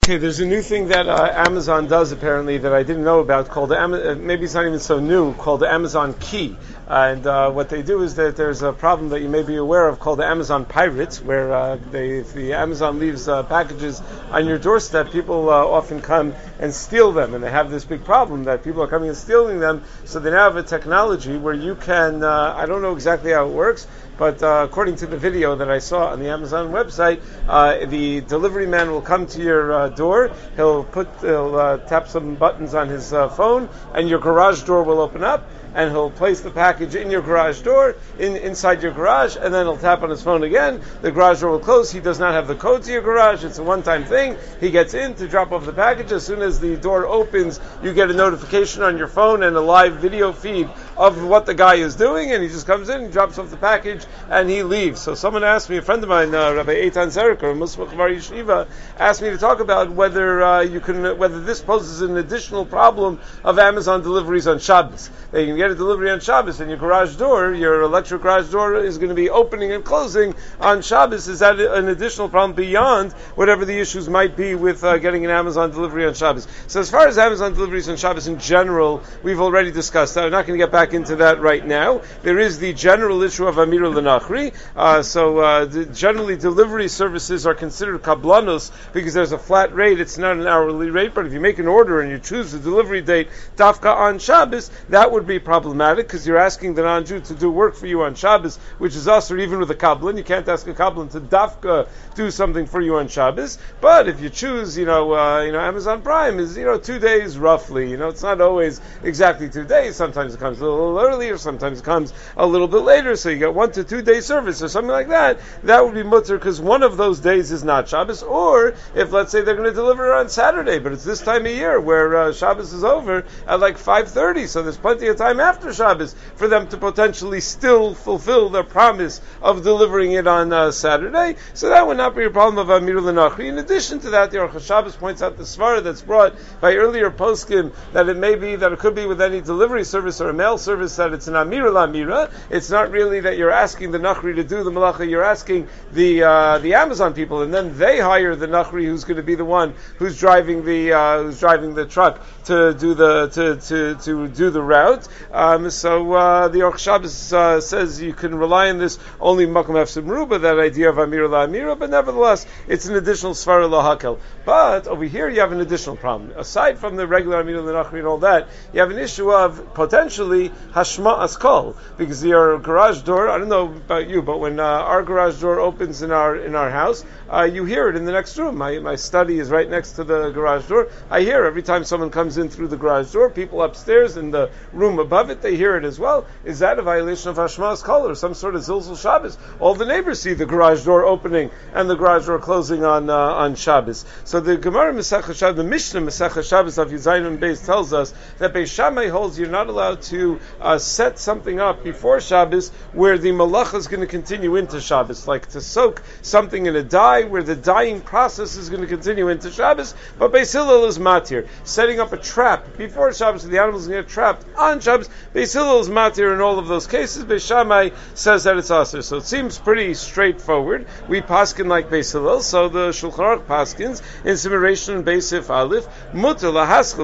Okay, there's a new thing that Amazon does apparently that I didn't know about called maybe it's not even so new, called the Amazon Key. And what they do is that there's a problem that you may be aware of called the Amazon Pirates, where if the Amazon leaves packages on your doorstep, people often come and steal them, and they have this big problem that people are coming and stealing them. So they now have a technology where you can, I don't know exactly how it works, but according to the video that I saw on the Amazon website, the delivery man will come to your door. He'll tap some buttons on his phone, and your garage door will open up, and he'll place the package in your garage door, inside your garage, and then he'll tap on his phone again. The garage door will close. He does not have the code to your garage. It's a one-time thing. He gets in to drop off the package. As soon as the door opens, you get a notification on your phone and a live video feed of what the guy is doing, and he just comes in, he drops off the package, and he leaves. So someone asked me, a friend of mine, Rabbi Eitan Zeriker, Muslim Chavar Yeshiva, asked me to talk about whether whether this poses an additional problem of Amazon deliveries on Shabbos. They can get a delivery on Shabbos, and your garage door, your electric garage door, is going to be opening and closing on Shabbos. Is that an additional problem beyond whatever the issues might be with getting an Amazon delivery on Shabbos? So as far as Amazon deliveries on Shabbos in general, we've already discussed that. I'm not going to get back into that right now. There is the general issue of Amir L'Nachri. Generally, delivery services are considered kablanos because there's a flat rate. It's not an hourly rate, but if you make an order and you choose the delivery date dafka on Shabbos, that would be problematic because you're asking the non-Jew to do work for you on Shabbos, which is us, or even with a kablan. You can't ask a kablan to dafka do something for you on Shabbos. But if you choose, Amazon Prime is 2 days roughly. It's not always exactly 2 days. Sometimes it comes a little earlier, sometimes it comes a little bit later. So you get 1 to 2 day service or something like that. That would be mutter because one of those days is not Shabbos. Or if let's say they're going to deliver on Saturday, but it's this time of year where Shabbos is over at like 5:30, so there's plenty of time after Shabbos for them to potentially still fulfill their promise of delivering it on Saturday. So that would not be a problem of Amir L'Nachri. In addition to that, the Aruch HaShabbos points out the svara that's brought by earlier poskim that it could be with any delivery service or a mail service that it's an Amir L'Amira. It's not really that you're asking the Nachri to do the malacha, you're asking the Amazon people, and then they hire the Nachri who's going to be the one who's driving the truck to do the route. So the Aruch HaShabbos says you can rely on this only Makom Efsim Ruba, that idea of Amir L'Amira, but nevertheless it's an additional Svara L'Hakel. But over here you have an additional problem. Aside from the regular Amir L'Nachri and all that, you have an issue of potentially Hashma Askol, because your garage door, I don't know about you, but when our garage door opens in our house, you hear it in the next room. My study is right next to the garage door. I hear every time someone comes in through the garage door, people upstairs in the room above it, they hear it as well. Is that a violation of Hashmas Kol or some sort of Zilzul Shabbos? All the neighbors see the garage door opening and the garage door closing on Shabbos. So the Gemara Masechah Shabbos, the Mishnah Masechah Shabbos of Yizayim and Beis tells us that Beis Shammai holds you're not allowed to set something up before Shabbos where the malacha is going to continue into Shabbos, like to soak something in a dye where the dyeing process is going to continue into Shabbos. But Beis Hillel is matir. Setting up a trap before Shabbos so the animals can get trapped on Shabbos, Beis Hillel is matir in all of those cases. Beis Shammai says that it's aser. So it seems pretty straightforward. We paskin like Beis Hillel, so the Shulchan Aruch paskins in Simmeration and Beisif Aleph, muter lahaskil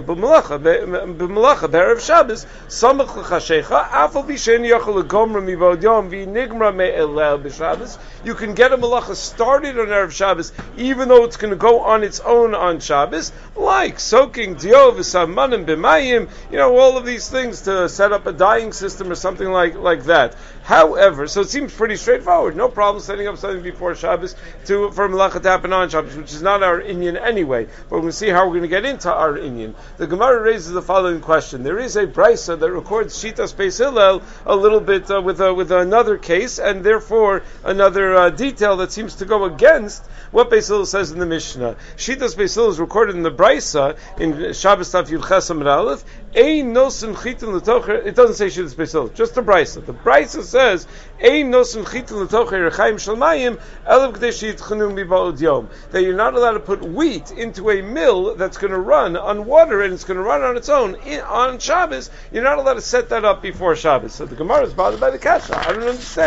b'melacha b'erev Shabbos samach l'chashecha afal b'shen yachol l'gomra mivod yom v'nigmra me'elel b'Shabbos. You can get a malacha started on erev Shabbos even though it's going to go on its own on Shabbos, like soaking diov v'samanim b'mayim, all of these things to set up a dyeing system or something like that. However, so it seems pretty straightforward. No problem setting up something before Shabbos for malacha to happen on Shabbos, which is not our inyan anyway. But we'll see how we're going to get into our inyan. The Gemara raises the following question. There is a brisa that records Shitas Beis Hillel a little bit with another case, and therefore another detail that seems to go against what Beis Hillel says in the Mishnah. Shitas Beis Hillel is recorded in the brisa in Shabbos Taf Yud Ches Amud Aleph. Ein nosen chitin l'tocher. It doesn't say Shitas Beis Hillel, just the brisa. The brisa says Ein nosen chitin l'tocher rechaim shalmayim elav k'dei sheyitchanu miba'od yom. That you're not allowed to put wheat into a mill that's going to run on water and it's going to run on its own on Shabbos. You're not allowed to set that up before Shabbos. So the Gemara is bothered by the kasha. I don't understand.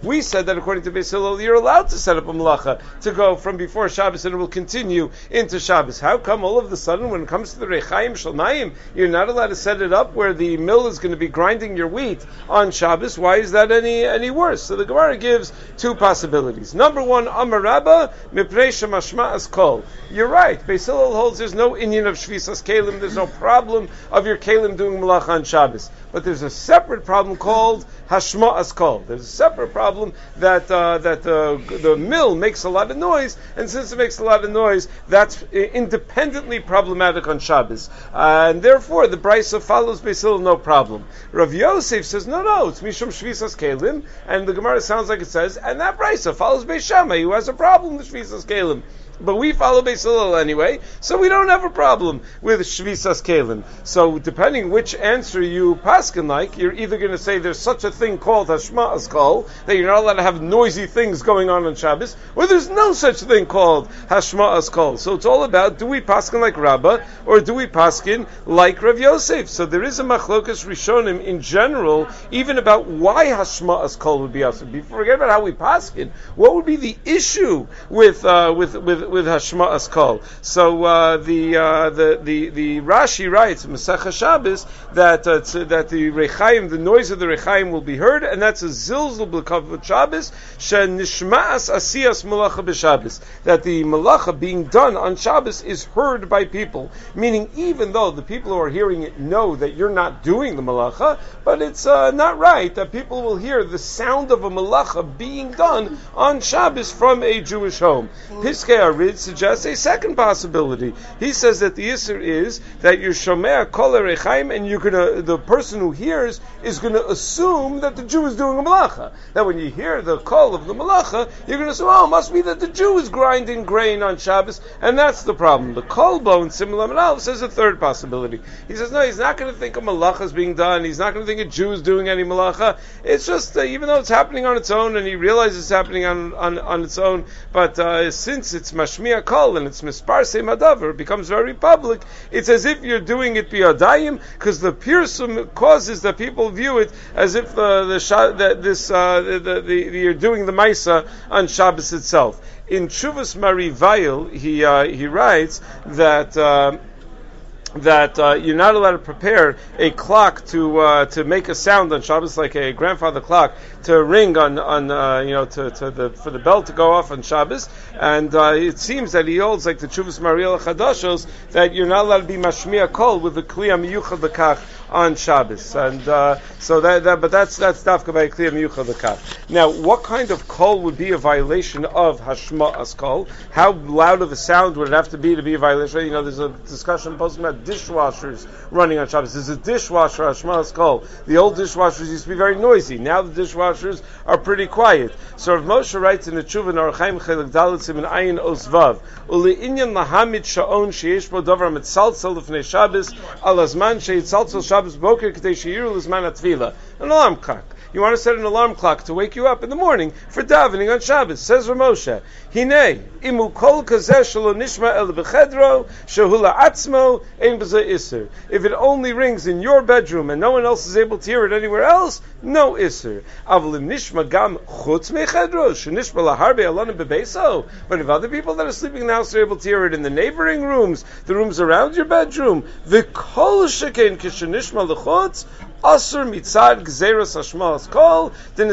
We said that according to Beis Hillel, you're allowed to set up a malacha to go from before Shabbos and it will continue into Shabbos. How come all of a sudden when it comes to the Rechaim Shalmayim, you're not allowed to set it up where the mill is going to be grinding your wheat on Shabbos? Why is that any worse? So the Gemara gives two possibilities. Number one, Amar Rabba, Miprei Shemashma'as Kol. You're right. Beis Hillel holds there's no inyan of Shvisas Kelim, there's no problem of your Kelim doing malacha on Shabbos. But there's a separate problem called Hashma'as Kol. There's a separate problem that the mill makes a lot of noise, and since it makes a lot of noise, that's independently problematic on Shabbos. And therefore, the Brisa follows Beis Hillel, no problem. Rav Yosef says, no, it's Mishum Shvisas Kelim, and the Gemara sounds like it says, and that Brisa follows Beis Shammai, who has a problem with Shvisas Kelim. But we follow Beis Hillel anyway, so we don't have a problem with Shvisas Kelim. So depending which answer you paskin like, you're either going to say there's such a thing called Hashma'as Kol, that you're not allowed to have noisy things going on Shabbos, or there's no such thing called Hashma'as Kol. So it's all about, do we paskin like Rabbah, or do we paskin like Rav Yosef? So there is a machlokas rishonim in general, even about why Hashma'as Kol would be awesome. Forget about how we paskin. What would be the issue with Hashma'as Kol? So the Rashi writes Masechah Shabbos that the Rechaim, the noise of the Rechaim will be heard, and that's a zilzul b'kavod Shabbos shenishma'as asiyas malacha b'Shabbos, that the malacha being done on Shabbos is heard by people. Meaning, even though the people who are hearing it know that you're not doing the malacha, but it's not right that people will hear the sound of a malacha being done on Shabbos from a Jewish home. Piskei Arid suggests a second possibility. He says that the Isser is that you're shomea kol Rechaim, and the person who hears is going to assume that the Jew is doing a malacha. That when you hear the call of the malacha, you're going to assume, it must be that the Jew is grinding grain on Shabbos, and that's the problem. The Kolbo in Simon Lamed says a third possibility. He says, no, he's not going to think a malacha is being done. He's not going to think a Jew is doing any malacha. It's just, even though it's happening on its own, and he realizes it's happening on its own, but since it's mashmiya kol and it's misparsei madavar, it becomes very public. It's as if you're doing it biyadayim, because the pirsum causes that people view it as if you're doing the Maisa on Shabbos itself. In Chuvas Marivayil, he writes that you're not allowed to prepare a clock to make a sound on Shabbos, like a grandfather clock to ring for the bell to go off on Shabbos. And it seems that he holds, like the Chuvas Mariel Chadashos, that you're not allowed to be mashmiya kol with the kliya miyuchad lekach on Shabbos. And but that's dafka by kliya miyuchad lekach. Now, what kind of kol would be a violation of hashma'as kol? How loud of a sound would it have to be a violation? There's a discussion posting about dishwashers running on Shabbos. There's a dishwasher hashma'as kol. The old dishwashers used to be very noisy. Now the dishwashers are pretty quiet. So Rav Moshe writes in the Tshuva Narchaim Chelik Dalet Siman Ayin Osvav, Uli Inyan Lahamid Sha'on Sheish Bo Davar Mitzalzel Lefnei Shabbos Al Azman Sheitzalzel Shabbos Boker K'dei Sheyiru L'Zman HaTfila. An alarm clock. You want to set an alarm clock to wake you up in the morning for davening on Shabbos. Says Rav Moshe, Hinei imu kol kazeh shelo nishma el bechedro shehula atzmo ein b'zeh iser. If it only rings in your bedroom and no one else is able to hear it anywhere else, no iser. Avalim nishma gam chutz mechedro shenishma laharbe alanim bebeso. But if other people that are sleeping in the house are able to hear it in the neighboring rooms, the rooms around your bedroom, v'kol sheken kishenishma lechutz asur mitzad gzeros hashma'as kol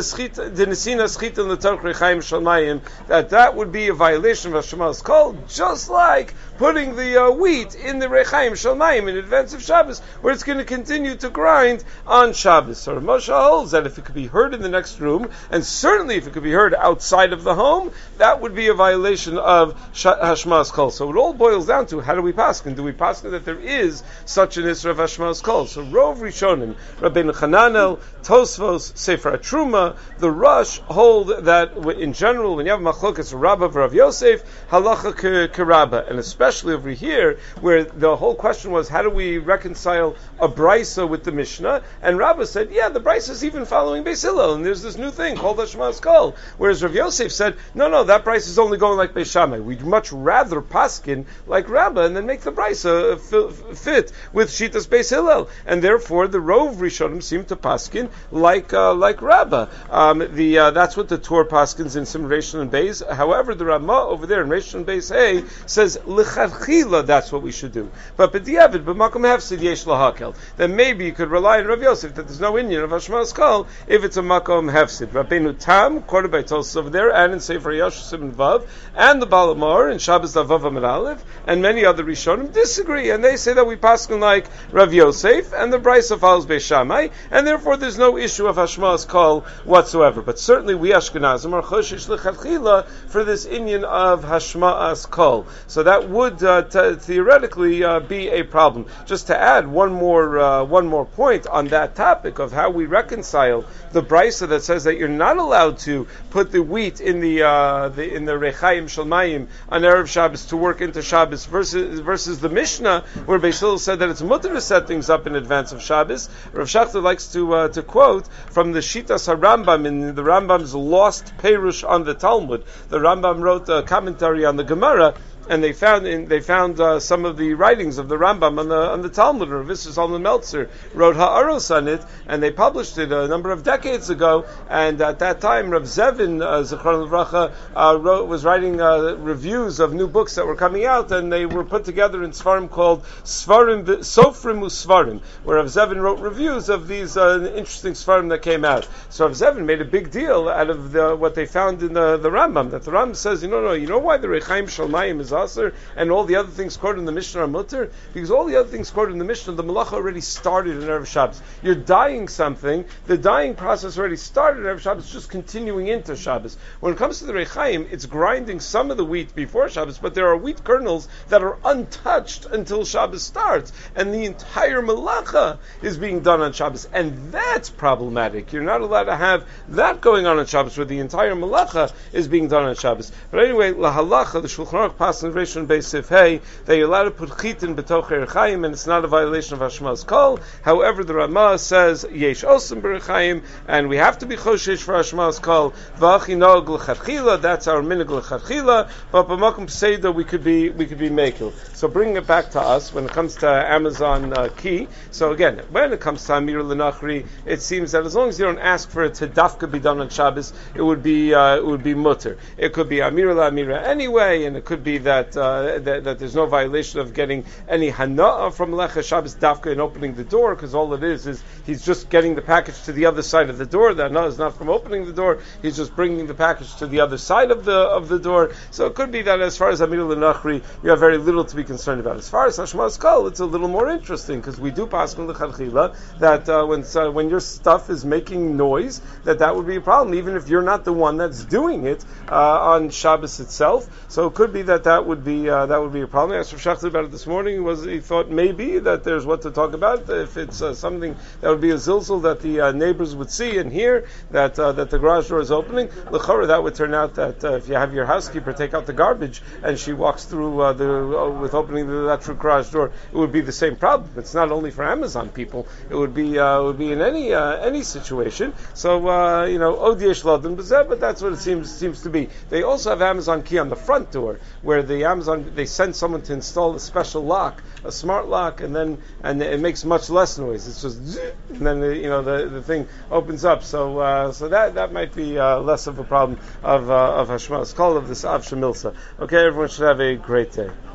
denisina schita l'torch rechaim shalmayim, that would be a violation of hashma'as kol, just like putting the wheat in the rechaim shalmayim in advance of Shabbos, where it's going to continue to grind on Shabbos. So Moshe holds that if it could be heard in the next room, and certainly if it could be heard outside of the home, that would be a violation of hashma'as kol. So it all boils down to, how do we paskin? Do we paskin that there is such an isra of hashma'as kol? So Rov Rishonim, Rabbeinu Chananel, Tosfos, Sefer Truma, the Rush hold that in general, when you have machlokas Rabbah v'Rav Yosef, halacha k'Rabbah, and especially over here, where the whole question was, how do we reconcile a brisa with the Mishnah? And Rabbah said, the brisa is even following Beis Hillel, and there's this new thing called Hashma'as Kol. Whereas Rav Yosef said, no, that brisa is only going like Beis Shammai. We'd much rather paskin like Rabbah and then make the brisa fit with Shitas Beis Hillel. And therefore, the Rov Rishonim seem to paskin like Rabbah. That's what the Torah paskins in some Rishon and Beis. However, the Ramah over there in Rishon and Beis Hey says l'chadchila that's what we should do. But b'diavad b'makom hefsid yesh lahakel. Then maybe you could rely on Rav Yosef that there's no Inyan of Hashmas Kol if it's a makom hefsid. Rabbeinu Tam quoted by Tosfos over there, and in Sefer Yoshua Simon Vav, and the Balamor in Shabbos Davav Amud Aleph, and many other Rishonim disagree, and they say that we paskin like Rav Yosef, and the Brisa follows Beis Shammai, and therefore there's no issue of Hashmas Kol whatsoever. But certainly we Ashkenazim are choshish l'chadchila for this Inyan of Hashmas Kol. So that would theoretically be a problem. Just to add one more point on that topic of how we reconcile the Brisa that says that you're not allowed to put the wheat in the Rechaim Shalmayim on Erev Shabbos to work into Shabbos versus the Mishnah where Beis Hillel said that it's mutter to set things up in advance of Shabbos. Rav Shachter likes to quote from the Shitas HaRambam in the Rambam's Lost Perush on the Talmud. The Rambam wrote a commentary on the Gemara, and they found some of the writings of the Rambam on the Talmud. Rav Zalman Meltzer wrote Ha'aros on it, and they published it a number of decades ago. And at that time, Rav Zevin Zichron Livracha was writing reviews of new books that were coming out, and they were put together in Svarim called Sofrim Usvarim, where Rav Zevin wrote reviews of these interesting Svarim that came out. So Rav Zevin made a big deal out of what they found in the Rambam. That the Rambam says, you know why the Rechaim Shalmayim is Aser and all the other things quoted in the Mishnah are mutter? Because all the other things quoted in the Mishnah, the Malacha already started in Erev Shabbos. You're dyeing something, the dyeing process already started in Erev Shabbos, just continuing into Shabbos. When it comes to the Rechaim, it's grinding some of the wheat before Shabbos, but there are wheat kernels that are untouched until Shabbos starts, and the entire Malacha is being done on Shabbos, and that's problematic. You're not allowed to have that going on Shabbos, where the entire Malacha is being done on Shabbos. But anyway, La Halacha, the Shulchan Aruch passes in Rishon Beis Hey, that you're allowed to put chitin b'toch Rechaim, and it's not a violation of Hashmas Kol. However, the Ramah says yesh osam b'Rechaim, and we have to be choshesh for Hashmas Kol. V'achi nog l'chadchila, that's our minig l'chadchila. But b'makom pseida we could be mekel. So bringing it back to us when it comes to Amazon key. So again, when it comes to Amir l'Nachri, it seems that as long as you don't ask for it to dafka be done on Shabbos, it would be mutter. It could be Amir l'Amira anyway, and it could be that there's no violation of getting any hana'ah from Melecha Shabbos dafka in opening the door, because all it is he's just getting the package to the other side of the door. The hana'ah is not from opening the door; he's just bringing the package to the other side of the door. So it could be that as far as Amir l'Nachri, you have very little to be concerned about. As far as Hashmas Kol, it's a little more interesting because we do paskin l'chadchila that when your stuff is making noise, that would be a problem, even if you're not the one that's doing it on Shabbos itself. So it could be that would be a problem. I asked Rav Shachter about it this morning. He thought maybe that there's what to talk about if it's something that would be a zilzal that the neighbors would see and hear that the garage door is opening. L'chora, that would turn out that if you have your housekeeper take out the garbage and she walks through with opening that garage door, it would be the same problem. It's not only for Amazon people; it would be in any situation. So odiesh laden b'zeh, but that's what it seems to be. They also have Amazon key on the front door, where they send someone to install a special lock, a smart lock, and it makes much less noise. It's just zzz, and then the thing opens up. So that might be less of a problem of Hashmas Kol, of this Av Shemilsa. Okay, everyone should have a great day.